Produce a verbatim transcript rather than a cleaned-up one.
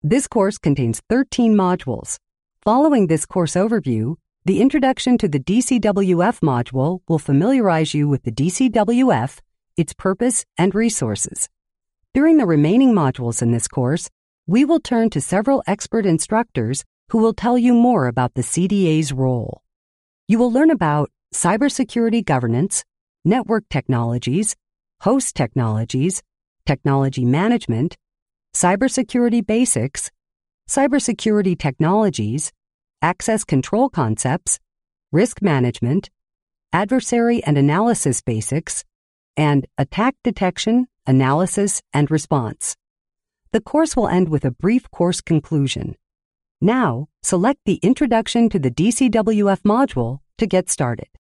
This course contains thirteen modules. Following this course overview, the Introduction to the D C W F module will familiarize you with the D C W F, its purpose, and resources. During the remaining modules in this course, we will turn to several expert instructors who will tell you more about the C D A's role. You will learn about cybersecurity governance, network technologies, host technologies, technology management, cybersecurity basics, cybersecurity technologies, access control concepts, risk management, adversary and analysis basics, and attack detection, analysis, and response. The course will end with a brief course conclusion. Now, select the Introduction to the D C W F module to get started.